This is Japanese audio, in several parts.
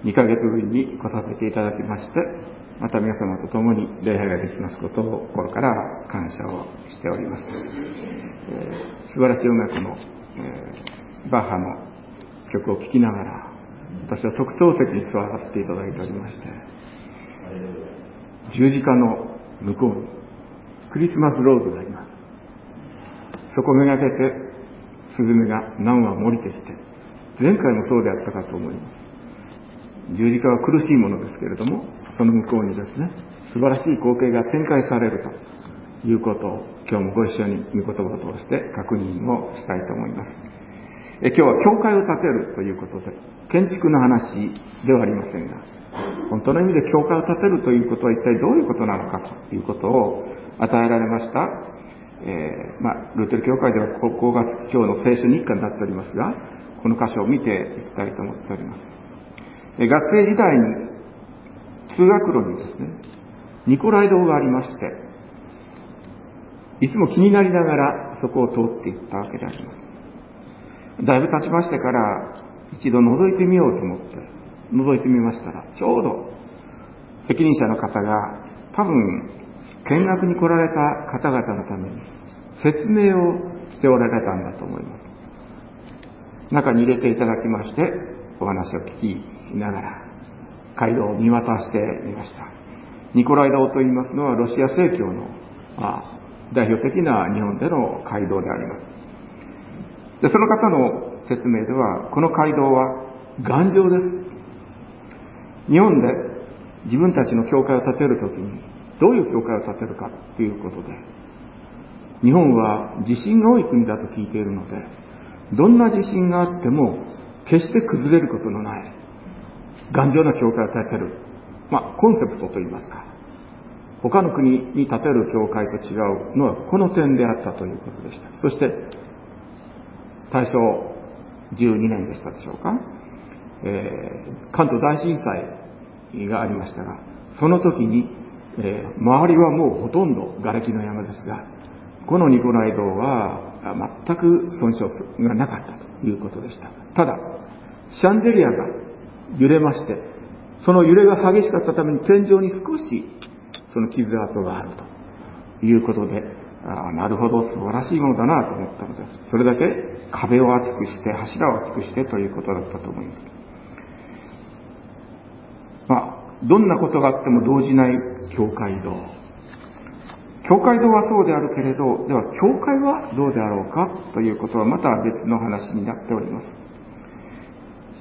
2ヶ月ぶりに来させていただきまして、また皆様と共に礼拝ができますことを心から感謝をしております。素晴らしい音楽の、バッハの曲を聴きながら、私は特等席に座らせていただいておりまして、十字架の向こうにクリスマスローズがあります。そこをめがけてスズメが何羽も降りてきて、前回もそうであったかと思います。十字架は苦しいものですけれども、その向こうにですね、素晴らしい光景が展開されるということを、今日もご一緒に御言葉を通して確認をしたいと思います。今日は教会を建てるということで、建築の話ではありませんが、本当の意味で教会を建てるということは一体どういうことなのかということを与えられました。ルーテル教会ではここが今日の聖書日課になっておりますが、この箇所を見ていきたいと思っております。学生時代に通学路にですね、ニコライ堂がありまして、いつも気になりながらそこを通っていったわけであります。だいぶ経ちましてから一度覗いてみようと思って覗いてみましたら、ちょうど責任者の方が多分見学に来られた方々のために説明をしておられたんだと思います。中に入れていただきまして、お話を聞きながら街道を見渡してみました。ニコライ堂といいますのはロシア正教の代表的な日本での街道であります。で、その方の説明では、この街道は頑丈です。日本で自分たちの教会を建てるときにどういう教会を建てるかということで、日本は地震が多い国だと聞いているので、どんな地震があっても決して崩れることのない頑丈な教会を建てる、コンセプトといいますか、他の国に建てる教会と違うのはこの点であったということでした。そして大正12年でしたでしょうか、関東大震災がありましたが、その時に、周りはもうほとんど瓦礫の山ですが、このニコライ堂は全く損傷がなかったということでした。ただシャンデリアが揺れまして、その揺れが激しかったために天井に少しその傷跡があるということで、なるほど、素晴らしいものだなと思ったのです。それだけ壁を厚くして柱を厚くしてということだったと思います。どんなことがあっても動じない教会堂。教会堂はそうであるけれど、では教会はどうであろうかということはまた別の話になっております。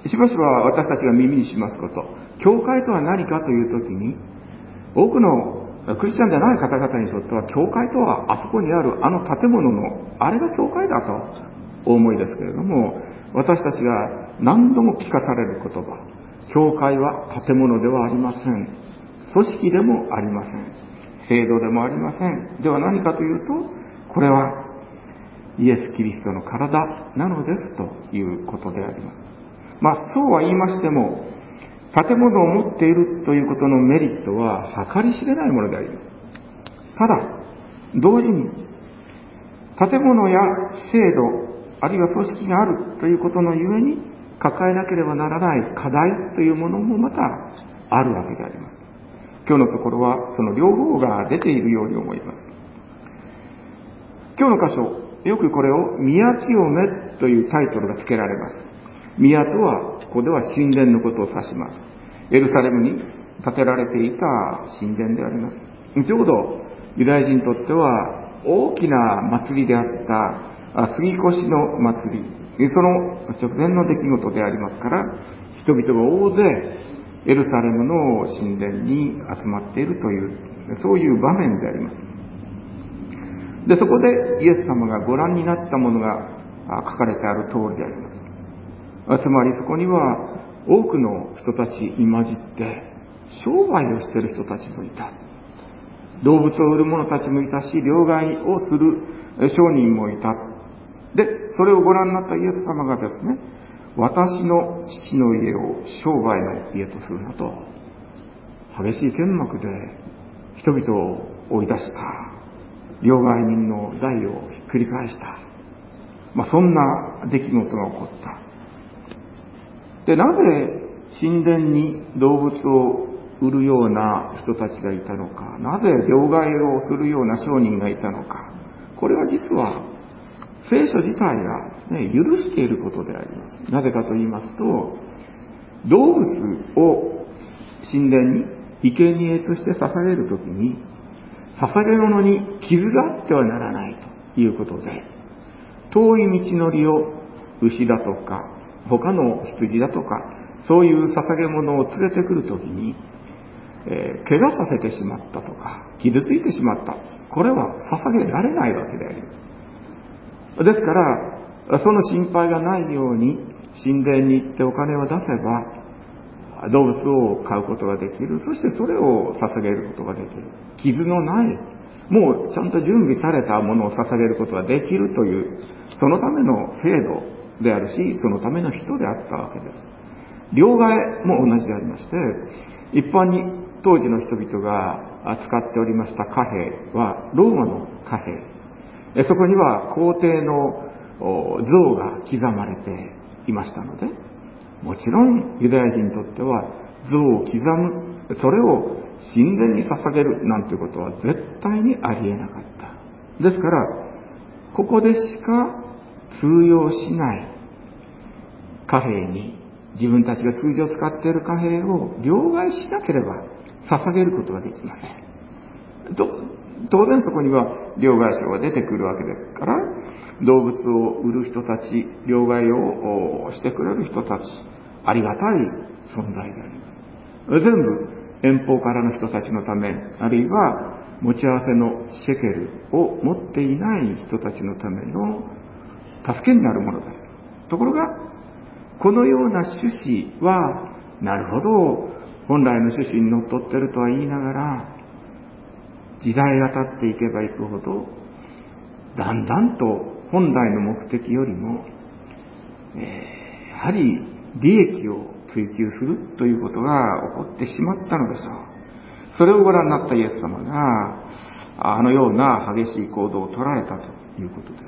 しばしば私たちが耳にしますこと、教会とは何かというときに、多くのクリスチャンでない方々にとっては、教会とはあそこにあるあの建物のあれが教会だとお思いですけれども、私たちが何度も聞かされる言葉、教会は建物ではありません。組織でもありません。制度でもありません。では何かというと、これはイエス・キリストの体なのですということであります。そうは言いましても、建物を持っているということのメリットは計り知れないものであります。ただ、同時に、建物や制度、あるいは組織があるということのゆえに、抱えなければならない課題というものもまたあるわけであります。今日のところはその両方が出ているように思います。今日の箇所、よくこれを宮清めというタイトルが付けられます。宮とは、ここでは神殿のことを指します。エルサレムに建てられていた神殿であります。ちょうどユダヤ人にとっては大きな祭りであった杉越の祭り、その直前の出来事でありますから、人々が大勢エルサレムの神殿に集まっているという、そういう場面であります。で、そこでイエス様がご覧になったものが書かれてある通りであります。つまりそこには多くの人たちに混じって商売をしている人たちもいた。動物を売る者たちもいたし、両替をする商人もいた。で、それをご覧になったイエス様がですね、私の父の家を商売の家とするなと、激しい剣幕で人々を追い出した。両替人の代をひっくり返した。そんな出来事が起こった。で、なぜ神殿に動物を売るような人たちがいたのか、なぜ両替をするような商人がいたのか、これは実は聖書自体がですね、許していることであります。なぜかと言いますと、動物を神殿に生贄として捧げるときに、捧げ物に傷があってはならないということで、遠い道のりを牛だとか他の羊だとか、そういう捧げ物を連れてくるときに、怪我させてしまったとか傷ついてしまった、これは捧げられないわけであります。ですからその心配がないように神殿に行ってお金を出せば動物を買うことができる。そしてそれを捧げることができる。傷のない、もうちゃんと準備されたものを捧げることができるという、そのための制度であるし、そのための人であったわけです。両替も同じでありまして、一般に当時の人々が使っておりました貨幣はローマの貨幣。そこには皇帝の像が刻まれていましたので、もちろんユダヤ人にとっては像を刻む、それを神殿に捧げるなんていうことは絶対にありえなかった。ですからここでしか通用しない貨幣に、自分たちが通常使っている貨幣を両替しなければ捧げることができません。当然そこには両替商が出てくるわけですから、動物を売る人たち、両替をしてくれる人たち、ありがたい存在であります。全部遠方からの人たちのため、あるいは持ち合わせのシェケルを持っていない人たちのための助けになるものです。ところがこのような趣旨は、なるほど本来の趣旨にのっとっているとは言いながら、時代が経っていけばいくほどだんだんと本来の目的よりも、やはり利益を追求するということが起こってしまったのでしょう。それをご覧になったイエス様があのような激しい行動を取られたということです。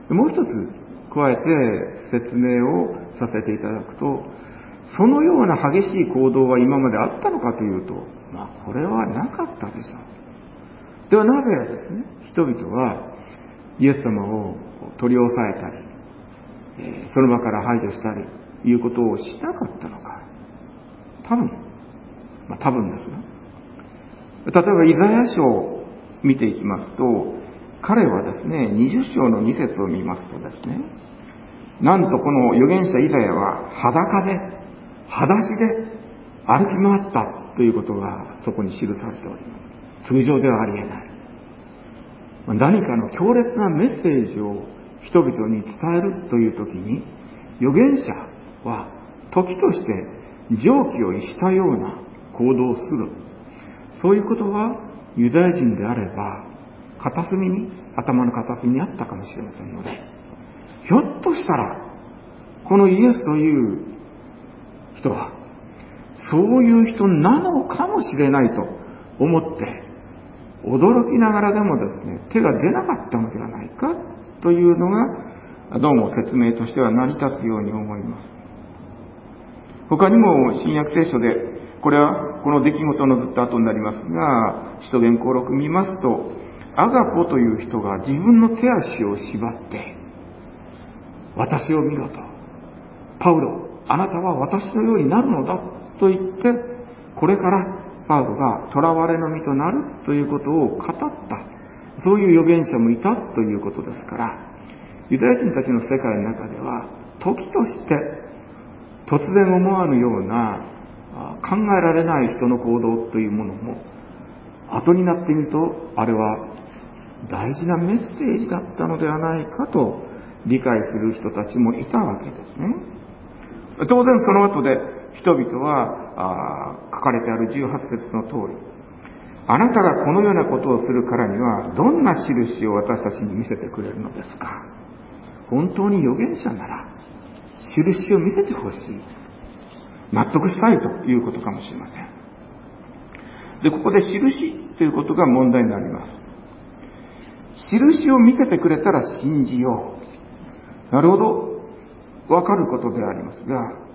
もう一つ加えて説明をさせていただくと、そのような激しい行動は今まであったのかというと、これはなかったでしょう。ではなぜですね、人々はイエス様を取り押さえたり、その場から排除したりいうことをしなかったのか。多分ですね。例えばイザヤ書を見ていきますと、彼はですね、20章の2節を見ますとですね、なんとこの預言者イザヤは裸で、裸足で歩き回ったということがそこに記されております。通常ではありえない。何かの強烈なメッセージを人々に伝えるというときに、預言者は時として常軌を逸したような行動をする。そういうことはユダヤ人であれば頭の片隅にあったかもしれませんので、ひょっとしたらこのイエスという人はそういう人なのかもしれないと思って驚きながらでもですね、手が出なかったのではないかというのがどうも説明としては成り立つように思います。他にも新約聖書で、これはこの出来事のずっと後になりますが、使徒言行録見ますと、アガポという人が自分の手足を縛って私を見ろと、パウロあなたは私のようになるのだと言って、これからパウロが囚われの身となるということを語った、そういう預言者もいたということですから、ユダヤ人たちの世界の中では時として突然思わぬような考えられない人の行動というものも、後になってみるとあれは大事なメッセージだったのではないかと理解する人たちもいたわけですね。当然その後で人々は書かれてある18節の通り、あなたがこのようなことをするからにはどんな印を私たちに見せてくれるのですか。本当に預言者なら印を見せてほしい、納得したいということかもしれません。で、ここで印ということが問題になります。印を見せてくれたら信じよう。なるほど、わかることでありますが、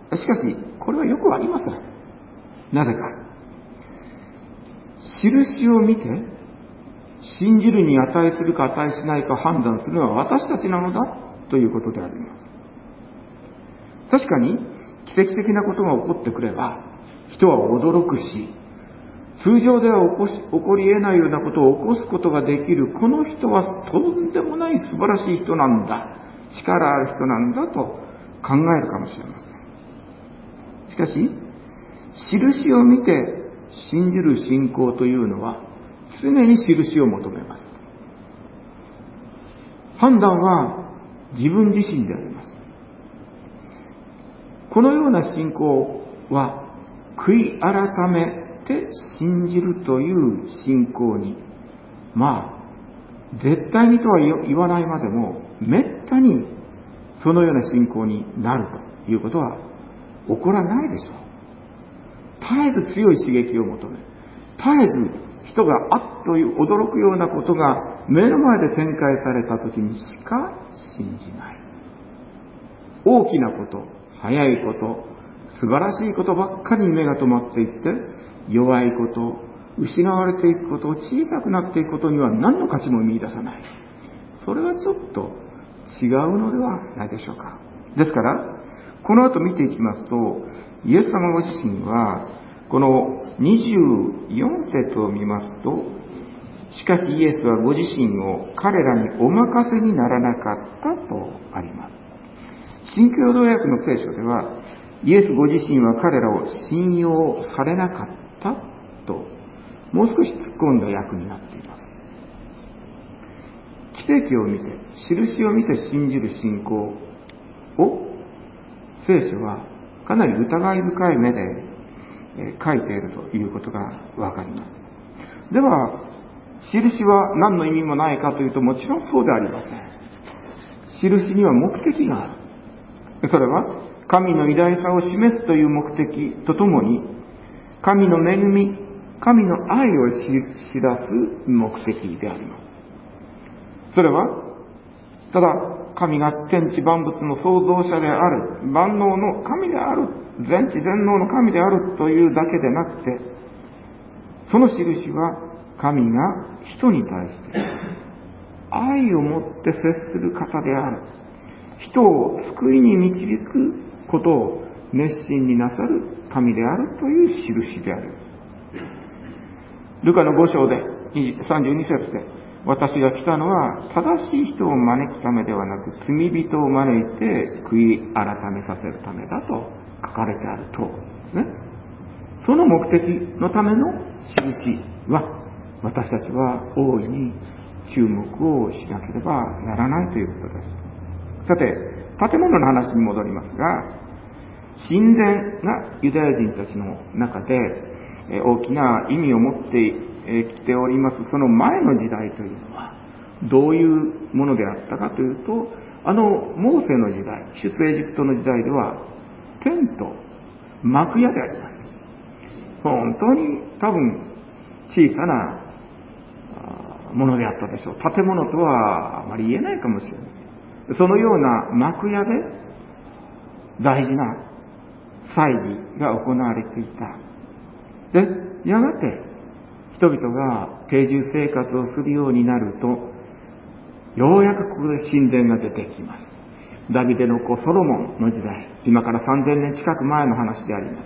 しかし、これはよくありません。なぜか。印を見て、信じるに値するか値しないか判断するのは私たちなのだということであります。確かに、奇跡的なことが起こってくれば、人は驚くし、通常では起こり得ないようなことを起こすことができる、この人はとんでもない素晴らしい人なんだ、力ある人なんだと考えるかもしれません。しかし、印を見て信じる信仰というのは、常に印を求めます。判断は自分自身であります。このような信仰は、悔い改めて信じるという信仰に、絶対にとは言わないまでも、めったにそのような信仰になるということは起こらないでしょう。絶えず強い刺激を求め、絶えず人があっという驚くようなことが目の前で展開された時にしか信じない。大きなこと、早いこと、素晴らしいことばっかりに目が止まっていって、弱いこと、失われていくこと、小さくなっていくことには何の価値も見出さない。それはちょっと違うのではないでしょうか。ですから、この後見ていきますと、イエス様ご自身は、この24節を見ますと、しかしイエスはご自身を彼らにお任せにならなかったとあります。新共同訳の聖書では、イエスご自身は彼らを信用されなかったと、もう少し突っ込んだ訳になっています。奇跡を見て、印を見て信じる信仰を、聖書はかなり疑い深い目で書いているということがわかります。では、印は何の意味もないかというと、もちろんそうではありません。印には目的がある。それは、神の偉大さを示すという目的とともに、神の恵み、神の愛を知らす目的であります。それは、ただ、神が天地万物の創造者である、万能の神である、全知全能の神であるというだけでなくて、その印は神が人に対して愛を持って接する方である。人を救いに導くことを熱心になさる神であるという印である。ルカの5章で32節で、私が来たのは正しい人を招くためではなく、罪人を招いて悔い改めさせるためだと書かれてあるとですね。その目的のための印は、私たちは大いに注目をしなければならないということです。さて、建物の話に戻りますが、神殿がユダヤ人たちの中で大きな意味を持ってきております。その前の時代というのはどういうものであったかというと、モーセの時代、出エジプトの時代ではテント、幕屋であります。本当に多分小さなものであったでしょう。建物とはあまり言えないかもしれません。そのような幕屋で大事な祭儀が行われていた。で、やがて人々が定住生活をするようになると、ようやくここで神殿が出てきます。ダビデの子ソロモンの時代、今から3000年近く前の話であります。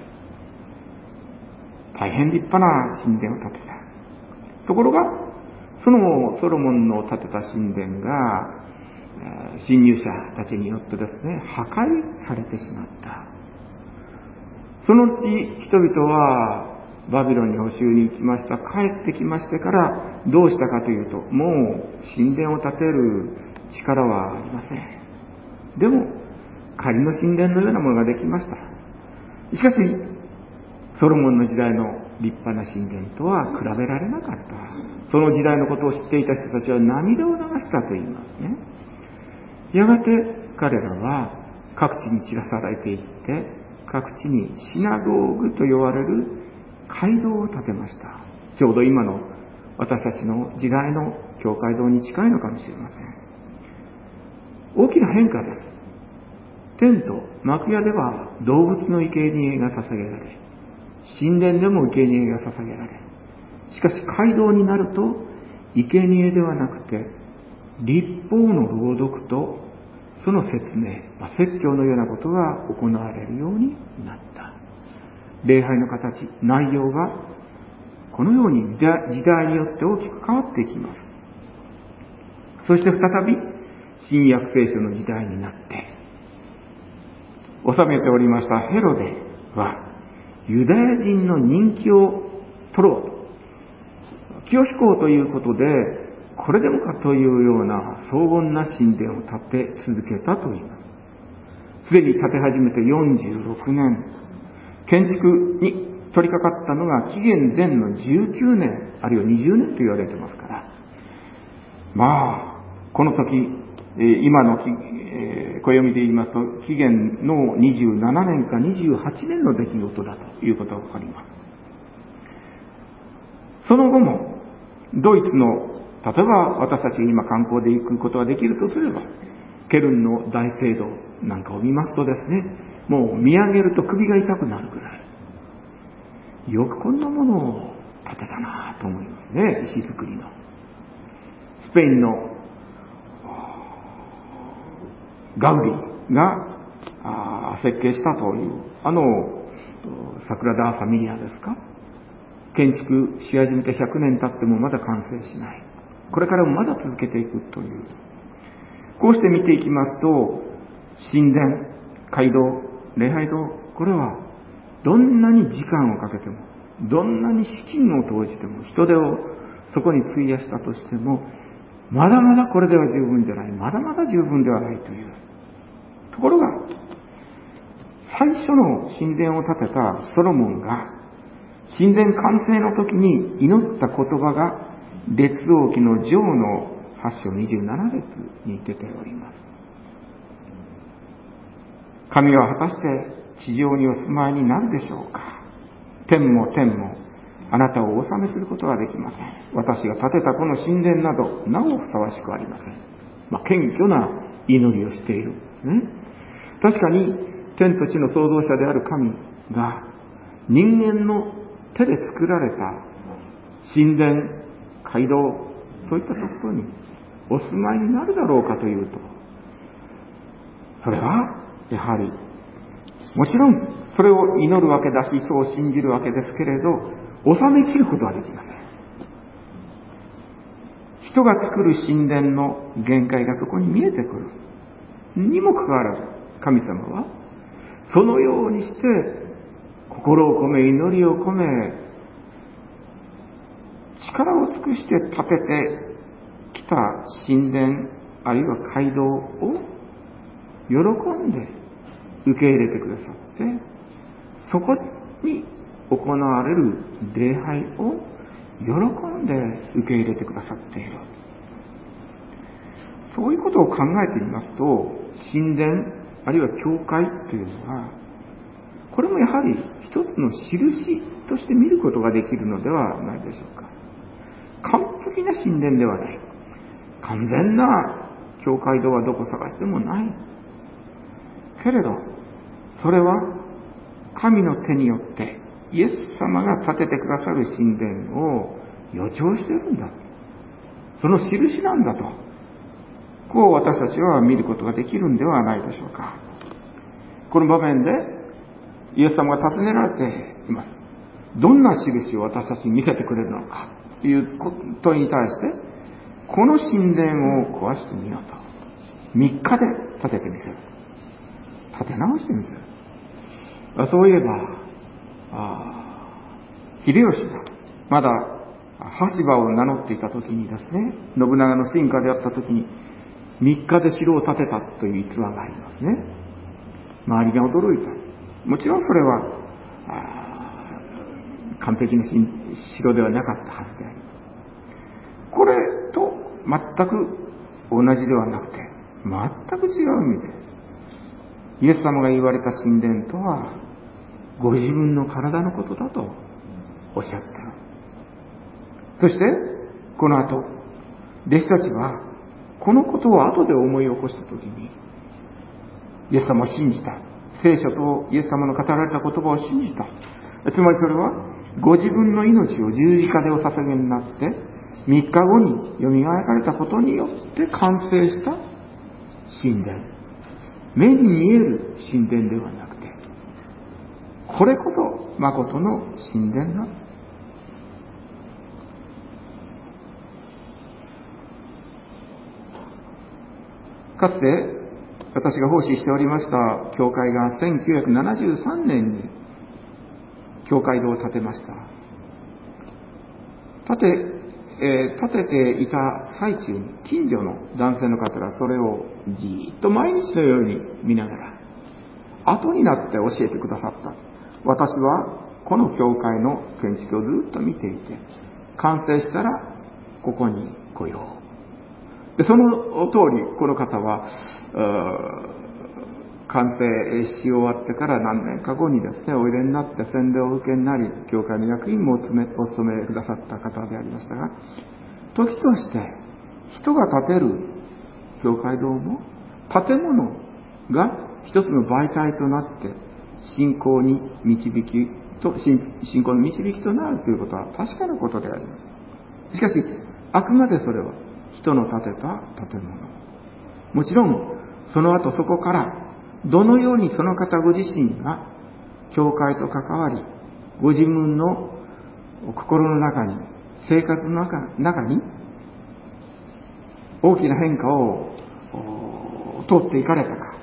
大変立派な神殿を建てた。ところが、そのソロモンの建てた神殿が、侵入者たちによってですね、破壊されてしまった。そのうち人々はバビロンに捕囚に行きました。帰ってきましてからどうしたかというと、もう神殿を建てる力はありません。でも仮の神殿のようなものができました。しかしソロモンの時代の立派な神殿とは比べられなかった。その時代のことを知っていた人たちは涙を流したと言いますね。やがて彼らは各地に散らされていって、各地にシナゴーグと呼ばれる街道を建てました。ちょうど今の私たちの時代の教会堂に近いのかもしれません。大きな変化です。 テント、幕屋では動物の生贄が捧げられ、神殿でも生贄が捧げられ、しかし街道になると生贄ではなくて律法の朗読とその説明、説教のようなことが行われるようになった。礼拝の形、内容がこのように時代によって大きく変わっていきます。そして再び新約聖書の時代になって治めておりましたヘロデはユダヤ人の人気を取ろうと、気を引こうということで、これでもかというような荘厳な神殿を建て続けたといいます。すでに建て始めて46年、建築に取り掛かったのが紀元前の19年、あるいは20年と言われてますから、この時、今の暦で言いますと、紀元の27年か28年の出来事だということがわかります。その後も、ドイツの、例えば私たちが今観光で行くことができるとすれば、ケルンの大聖堂なんかを見ますとですね、もう見上げると首が痛くなるぐらい、よくこんなものを建てたなと思いますね、石造りの。スペインのガウディが設計したというサグラダ・ファミリアですか、建築し始めて100年経ってもまだ完成しない、これからもまだ続けていくという、こうして見ていきますと、神殿、街道、礼拝堂、これはどんなに時間をかけても、どんなに資金を投じても、人手をそこに費やしたとしても、まだまだこれでは十分じゃない、まだまだ十分ではないという。ところが、最初の神殿を建てたソロモンが、神殿完成の時に祈った言葉が、列王記の上の8章27節に出ております。神は果たして地上にお住まいになるでしょうか。天も天もあなたをお治めすることはできません。私が建てたこの神殿などなおふさわしくありません。謙虚な祈りをしているんですね。確かに天と地の創造者である神が人間の手で作られた神殿、街道、そういったところにお住まいになるだろうかというと、それはやはりもちろんそれを祈るわけだし、そう信じるわけですけれど、収めきることはできません。人が作る神殿の限界がそこに見えてくるにもかかわらず、神様はそのようにして心を込め、祈りを込め、力を尽くして建ててきた神殿あるいは街道を喜んで受け入れてくださって、そこに行われる礼拝を喜んで受け入れてくださっている。そういうことを考えてみますと、神殿あるいは教会というのは、これもやはり一つの印として見ることができるのではないでしょうか。完璧な神殿ではない。完全な教会堂はどこ探してもない。けれど、それは神の手によってイエス様が建ててくださる神殿を予兆しているんだ。その印なんだと。こう私たちは見ることができるんではないでしょうか。この場面でイエス様が尋ねられています。どんな印を私たちに見せてくれるのかということに対して、この神殿を壊してみようと。3日で建ててみせる。建て直してみせる。そういえば、秀吉がまだ羽柴を名乗っていた時にですね、信長の臣下であった時に3日で城を建てたという逸話がありますね。周りが驚いた。もちろんそれは完璧な城ではなかったはずであります。これと全く同じではなくて、全く違う意味で、イエス様が言われた神殿とはご自分の体のことだとおっしゃった。そしてこの後、弟子たちはこのことを後で思い起こしたときに、 イエス様を信じた。聖書とイエス様の語られた言葉を信じた。つまりそれは、ご自分の命を十字架でお捧げになって、3日後によみがえられたことによって完成した神殿。目に見える神殿ではなくて、これこそ誠の神殿なんです。かつて私が奉仕しておりました教会が1973年に教会堂を建てました。建てていた最中に近所の男性の方がそれをじーっと毎日のように見ながら後になって教えてくださった。私はこの教会の建築をずっと見ていて、完成したらここに来よう。でその通りこの方は完成し終わってから何年か後にですね、おいでになって洗礼をお受けになり、教会の役員もお務めくださった方でありましたが、時として人が建てる教会堂も建物が一つの媒体となって信仰の導きとなるということは確かなことであります。しかしあくまでそれは人の建てた建物。もちろんその後そこからどのようにその方ご自身が教会と関わり、ご自分の心の中に、生活の中に大きな変化を通っていかれたか、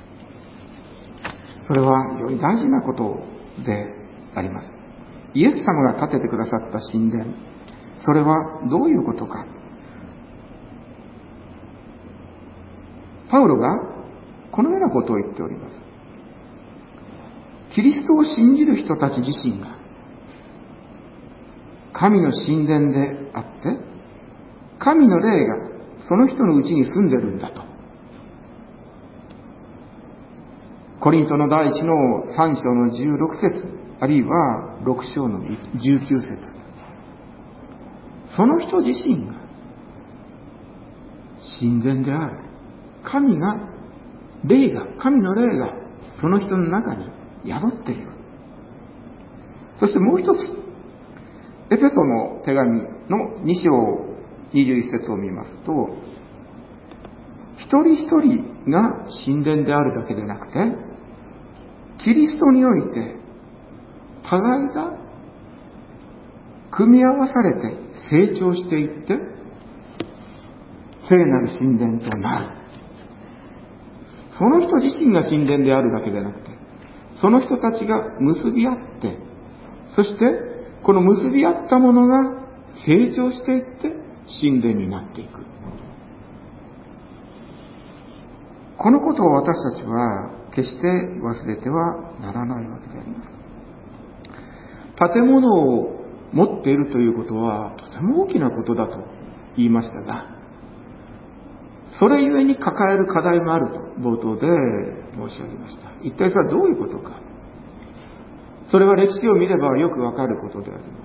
それは非常に大事なことであります。イエス様が建ててくださった神殿、それはどういうことか。パウロがこのようなことを言っております。キリストを信じる人たち自身が神の神殿であって、神の霊がその人のうちに住んでるんだと。コリントの第1の3章の16節、あるいは6章の19節。その人自身が神殿である。神の霊がその人の中に宿っている。そしてもう一つ、エペソの手紙の2章21節を見ますと、一人一人が神殿であるだけでなくて、キリストにおいて互いが組み合わされて成長していって聖なる神殿となる。その人自身が神殿であるだけでなくて、その人たちが結び合って、そしてこの結び合ったものが成長していって神殿になっていく。このことを私たちは決して忘れてはならないわけであります。建物を持っているということはとても大きなことだと言いましたが、それゆえに抱える課題もあると冒頭で申し上げました。一体それはどういうことか。それは歴史を見ればよくわかることであります。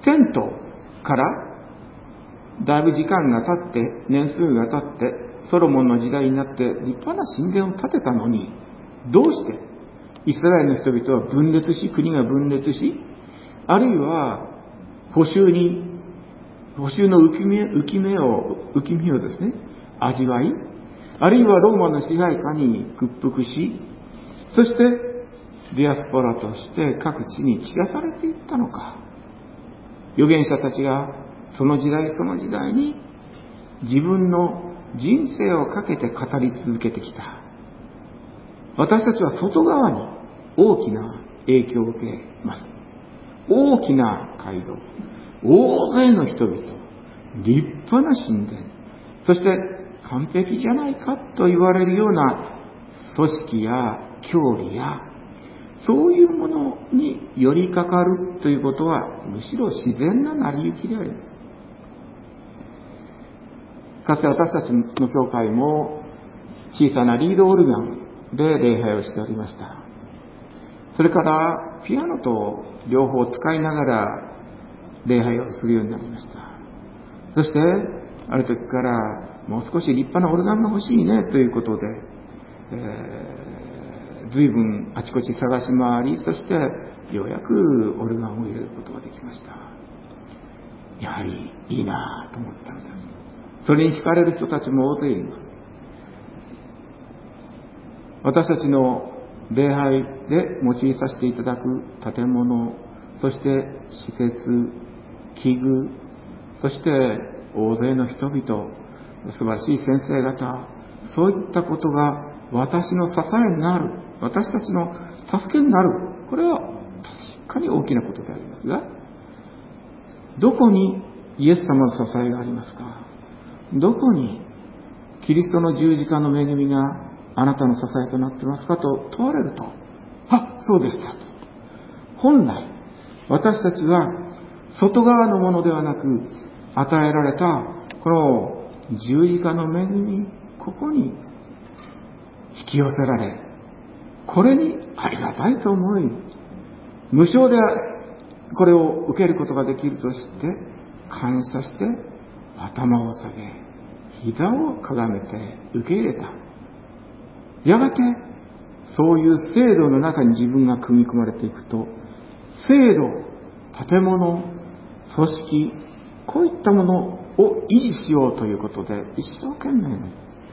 テントからだいぶ時間が経って、年数が経って、ソロモンの時代になって立派な神殿を建てたのに、どうしてイスラエルの人々は分裂し、国が分裂し、あるいは補修の浮き目をですね、味わい、あるいはローマの支配下に屈服し、そしてディアスポラとして各地に散らされていったのか。預言者たちがその時代その時代に自分の人生をかけて語り続けてきた。私たちは外側に大きな影響を受けます。大きな街道、大勢の人々、立派な神殿、そして完璧じゃないかと言われるような組織や教理やそういうものに寄りかかるということはむしろ自然な成り行きであります。かつて私たちの教会も小さなリードオルガンで礼拝をしておりました。それからピアノと両方使いながら礼拝をするようになりました。そしてある時からもう少し立派なオルガンが欲しいねということで随分あちこち探し回り、そしてようやくオルガンを入れることができました。やはりいいなと思ったのです。それに惹かれる人たちも大勢います。私たちの礼拝で用いさせていただく建物、そして施設、器具、そして大勢の人々、素晴らしい先生方、そういったことが私の支えになる、私たちの助けになる、これは確かに大きなことでありますが、どこにイエス様の支えがありますか？どこにキリストの十字架の恵みがあなたの支えとなっていますかと問われると、そうでしたと。本来私たちは外側のものではなく、与えられたこの十字架の恵み、ここに引き寄せられ、これにありがたいと思い、無償でこれを受けることができるとして感謝して頭を下げ、膝をかがめて受け入れた。やがてそういう制度の中に自分が組み込まれていくと、制度、建物、組織、こういったものを維持しようということで一生懸命に、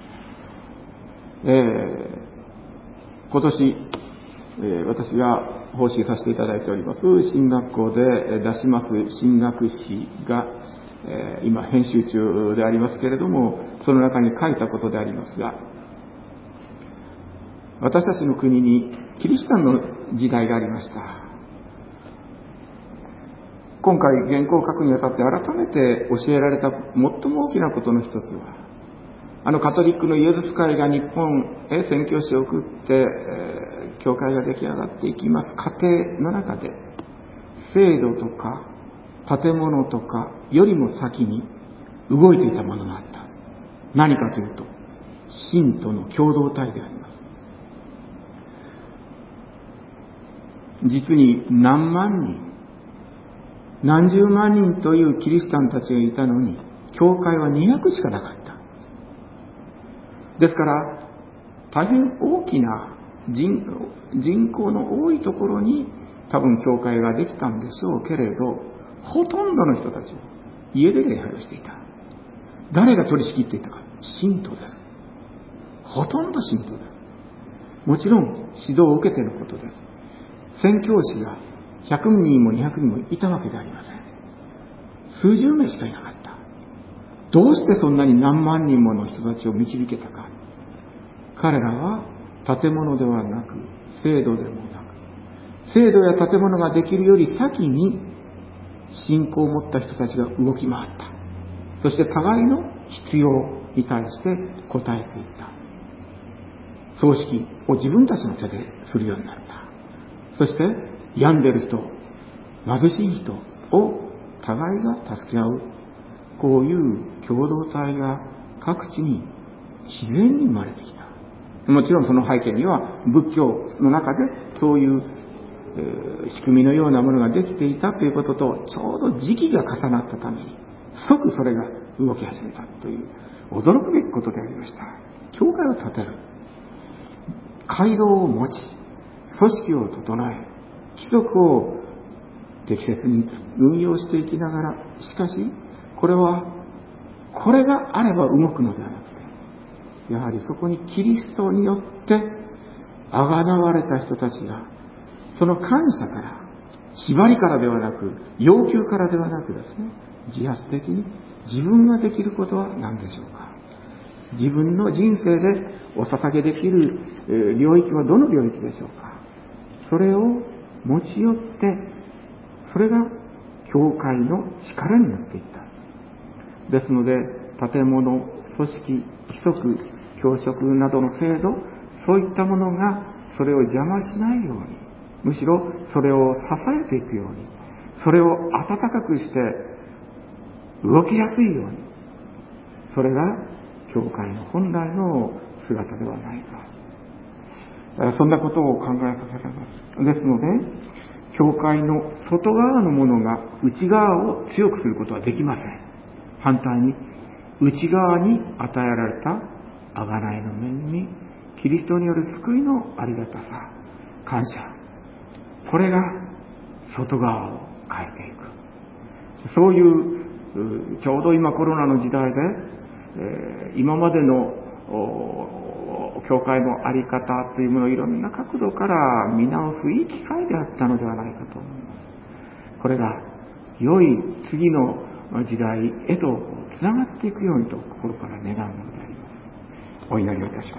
今年、私が奉仕させていただいております進学校で出します進学誌が、今編集中でありますけれども、その中に書いたことでありますが、私たちの国にキリシタンの時代がありました。今回原稿を書くにあたって改めて教えられた最も大きなことの一つは、カトリックのイエズス会が日本へ宣教師を送って、教会が出来上がっていきます過程の中で、制度とか建物とかよりも先に動いていたものがあった。何かというと、信徒の共同体であります。実に何万人、何十万人というキリシタンたちがいたのに、教会は200しかなかった。ですから、大変大きな人口の多いところに多分教会ができたんでしょうけれど、ほとんどの人たちは家で礼拝をしていた。誰が取り仕切っていたか？信徒です。ほとんど信徒です。もちろん指導を受けていることです。宣教師が100人も200人もいたわけではありません。数十名しかいなかった。どうしてそんなに何万人もの人たちを導けたか。彼らは建物ではなく、制度でもなく、制度や建物ができるより先に信仰を持った人たちが動き回った。そして互いの必要に対して応えていった。葬式を自分たちの手でするようになった。そして病んでる人、貧しい人を互いが助け合う、こういう共同体が各地に自然に生まれてきた。もちろんその背景には仏教の中でそういう、仕組みのようなものができていたということとちょうど時期が重なったために即それが動き始めたという驚くべきことでありました。教会を建てる、街道を持ち、組織を整え、規則を適切に運用していきながら、しかしこれがあれば動くのではなくて、やはりそこにキリストによってあがなわれた人たちが、その感謝から、縛りからではなく、要求からではなくですね、自発的に自分ができることは何でしょうか。自分の人生でお捧げできる領域はどの領域でしょうか。それを持ち寄って、それが教会の力になっていった。ですので、建物、組織、規則、教職などの制度、そういったものがそれを邪魔しないように、むしろそれを支えていくように、それを温かくして動きやすいように、それが教会の本来の姿ではないか。そんなことを考えさせられます。ですので、教会の外側のものが内側を強くすることはできません。反対に、内側に与えられた贖いの恵み、 キリストによる救いのありがたさ、感謝、これが外側を変えていく。そういうちょうど今コロナの時代で、今までの教会のあり方というものをいろんな角度から見直すいい機会であったのではないかと思います。これが良い次の時代へとつながっていくようにと心から願うものであります。お祈りをいたします。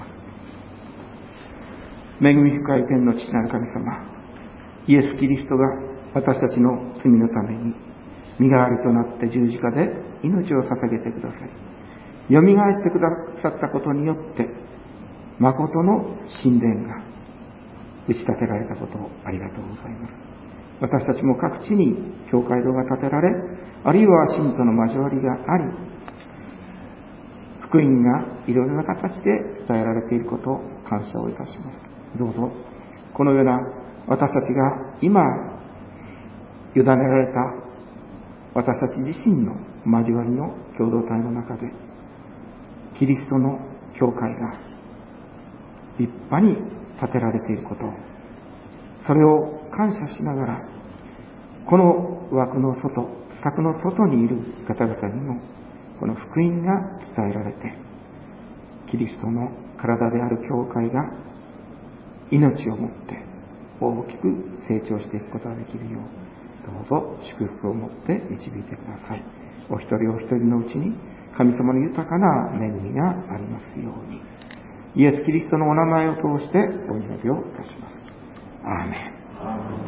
恵み深い天の父なる神様、イエス・キリストが私たちの罪のために身代わりとなって十字架で命を捧げてください、よみがえってくださったことによって誠の神殿が打ち立てられたことをありがとうございます。私たちも各地に教会堂が建てられ、あるいは信徒の交わりがあり、福音がいろいろな形で伝えられていることを感謝をいたします。どうぞこのような私たちが今委ねられた私たち自身の交わりの共同体の中で、キリストの教会が立派に建てられていること、それを感謝しながら、この枠の外、柵の外にいる方々にもこの福音が伝えられて、キリストの体である教会が命をもって大きく成長していくことができるよう、どうぞ祝福をもって導いてください。お一人お一人のうちに神様の豊かな恵みがありますように、イエス・キリストのお名前を通してお祈りをいたします。アーメン。